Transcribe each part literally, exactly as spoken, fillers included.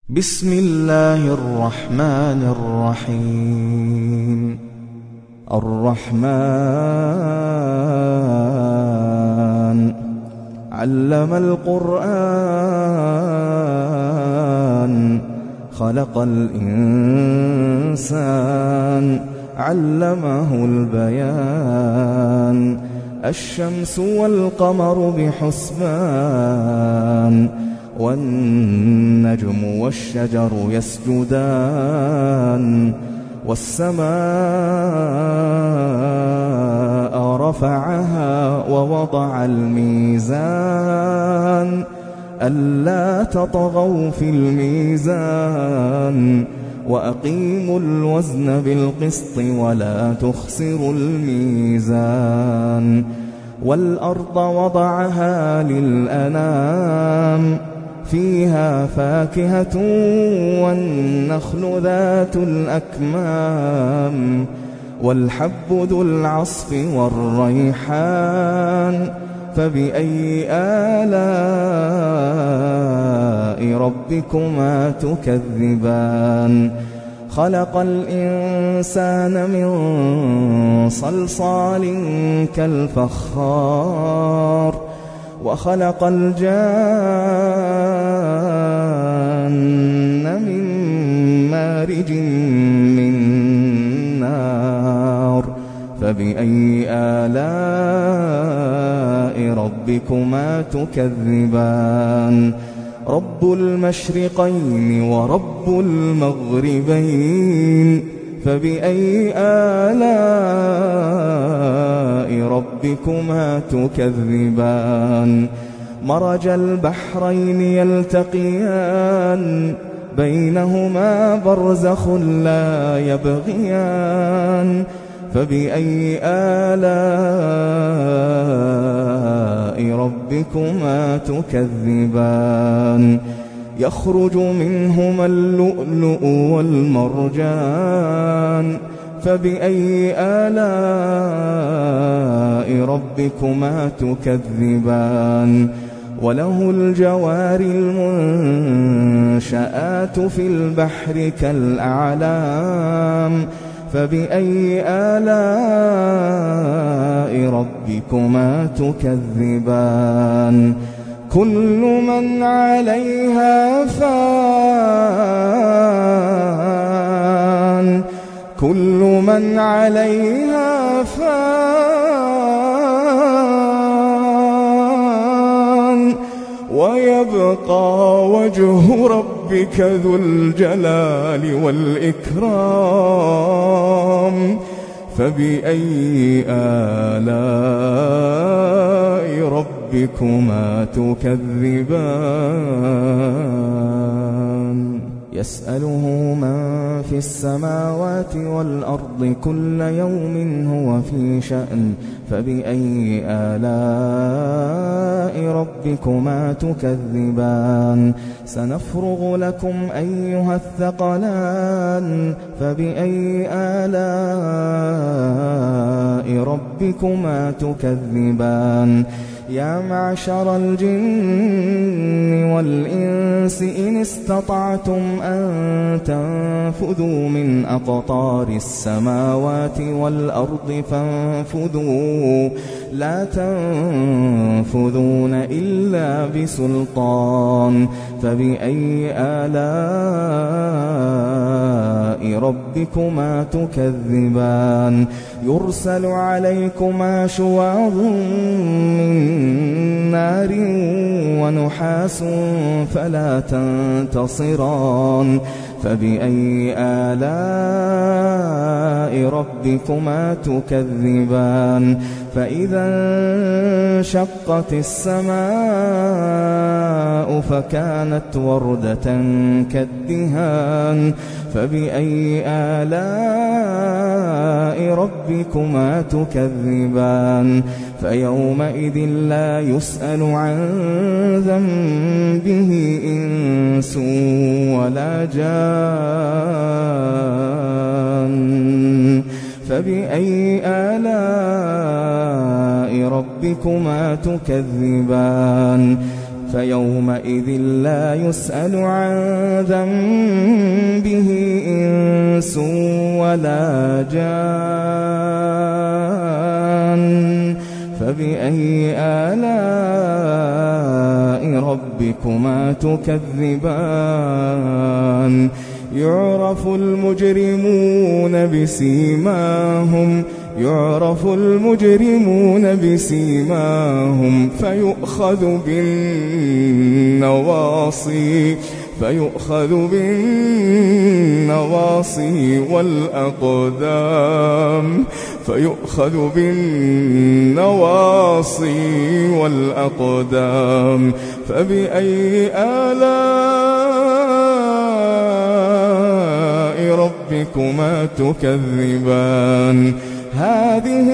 بسم الله الرحمن الرحيم. الرحمن علم القرآن خلق الإنسان علمه البيان الشمس والقمر بحسبان والنجم والشجر يسجدان والسماء رفعها ووضع الميزان ألا تطغوا في الميزان وأقيموا الوزن بالقسط ولا تخسروا الميزان والأرض وضعها للأنام فيها فاكهة والنخل ذات الأكمام والحب ذو العصف والريحان فبأي آلاء ربكما تكذبان خلق الإنسان من صلصال كالفخار وخلق الجان من مارج من نار فبأي آلاء ربكما تكذبان رب المشرقين ورب المغربين فبأي آلاء ربكما تكذبان مرج البحرين يلتقيان بينهما برزخ لا يبغيان فبأي آلاء ربكما تكذبان يخرج منهما اللؤلؤ والمرجان فبأي آلاء ربكما تكذبان وله الجوار المنشآت في البحر كالأعلام فبأي آلاء ربكما تكذبان كل من عليها فان كل من عليها فان ويبقى وجه ربك ذو الجلال والإكرام فبأي آلاء ربكما تكذبان يسأله من في السماوات والأرض كل يوم هو في شأن فبأي آلاء ربكما تكذبان سنفرغ لكم أيها الثقلان فبأي آلاء ربكما تكذبان يا معشر الجن والإنس إن استطعتم أن تنفذوا من أقطار السماوات والأرض فانفذوا لا تنفذون إلا بسلطان فبأي آلاء ربكما تكذبان يرسل عليكما شواظ من نار ونحاس فلا تنتصران فبأي آلاء ربكما تكذبان فإذا انشقت السماء فكانت وردة كالدهان فبأي آلاء ربكما تكذبان فيومئذ لا يسأل عن ذنبه إنس ولا جان فبأي آلاء ربكما تكذبان فيومئذ لا يسأل عن ذنبه إنس ولا جان فبأي آلاء ربكما تكذبان يعرف المجرمون بسيماهم يعرف المجرمون بسيماهم فيؤخذ بالنواصي فيؤخذ بالنواصي والأقدام فيؤخذ بالنواصي والأقدام فبأي آلاء ربكما تكذبان هذه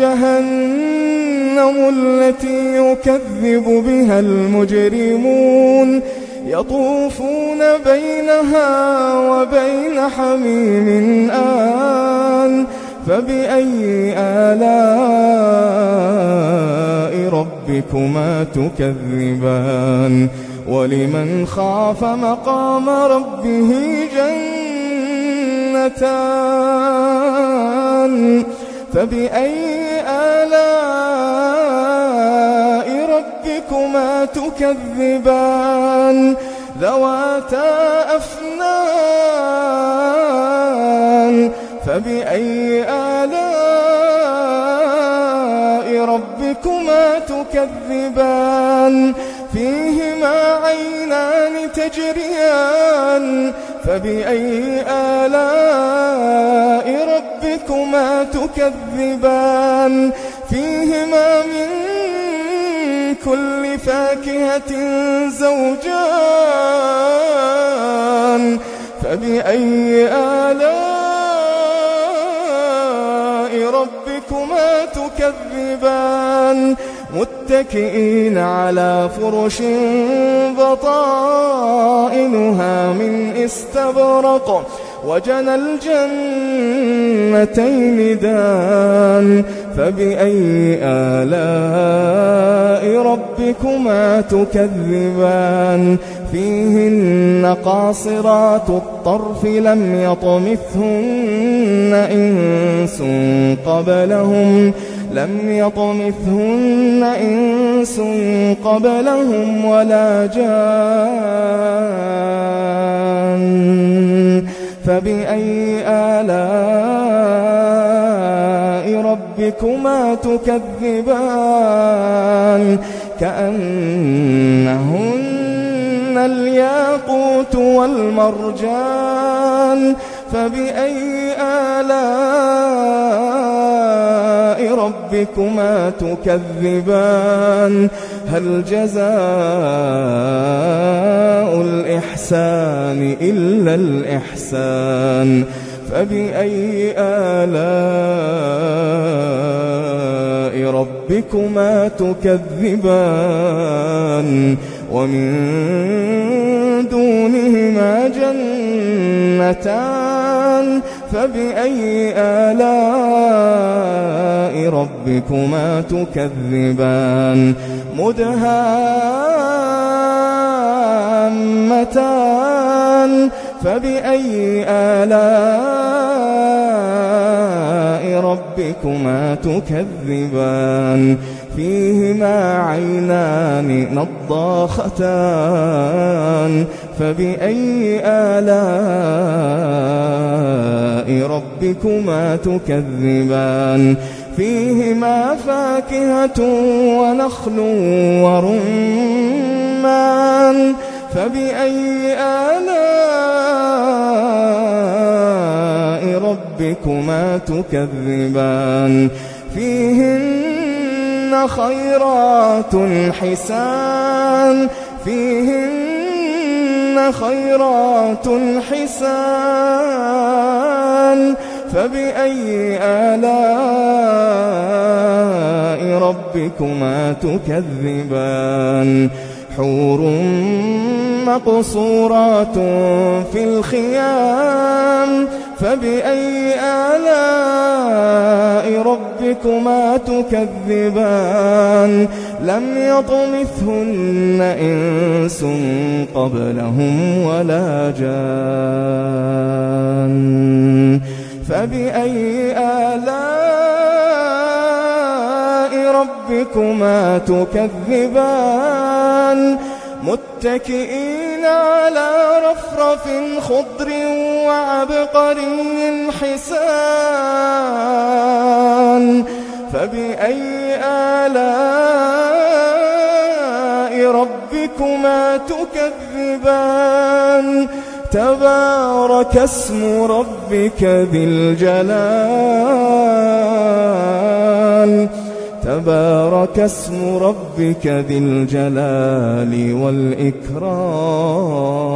جهنم التي يكذب بها المجرمون يطوفون بينها وبين حميم آن فبأي آلاء ربكما تكذبان ولمن خاف مقام ربه جنتان فبأي آلاء ربكما تكذبان ذواتا أفنان فبأي آلاء ربكما تكذبان فيهما عينان تجريان فبأي آلاء ربكما تكذبان فيهما من كل فاكهة زوجان فبأي آلاء ربكما تكذبان متكئين على فرش بطائنها من استبرق وجنى الجنتين دان فبأي آلاء ربكما تكذبان فيهن قاصرات الطرف لم يطمثهن إنس قبلهم لم يطمثهن إنس قبلهم ولا جان فبأي آلاء ربكما تكذبان كأنهن الياقوت والمرجان فبأي آلاء ربكما تكذبان هل جزاء الإحسان إلا الإحسان فبأي آلاء ربكما تكذبان ومن دونهما جنتان فبأي آلاء ربكما تكذبان مدهامتان فبأي آلاء ربكما تكذبان فيهما عينان نضاختان فبأي آلاء ربكما تكذبان فيهما فاكهة ونخل ورمان فبأي آلاء ربكما تكذبان فيهن خيرات حسان فيهن خيرات حسان فبأي آلاء ربكما تكذبان حور مقصورات في الخيام فبأي آلاء ربكما تكذبان لم يطمثهن إنس قبلهم ولا جان فبأي آلاء ربكما تكذبان متكئين على رفرف خضر وعبقري حسان فبأي آلاء ربكما تكذبان تبارك اسم ربك ذي الجلال تبارك اسم ربك ذي الجلال والإكرام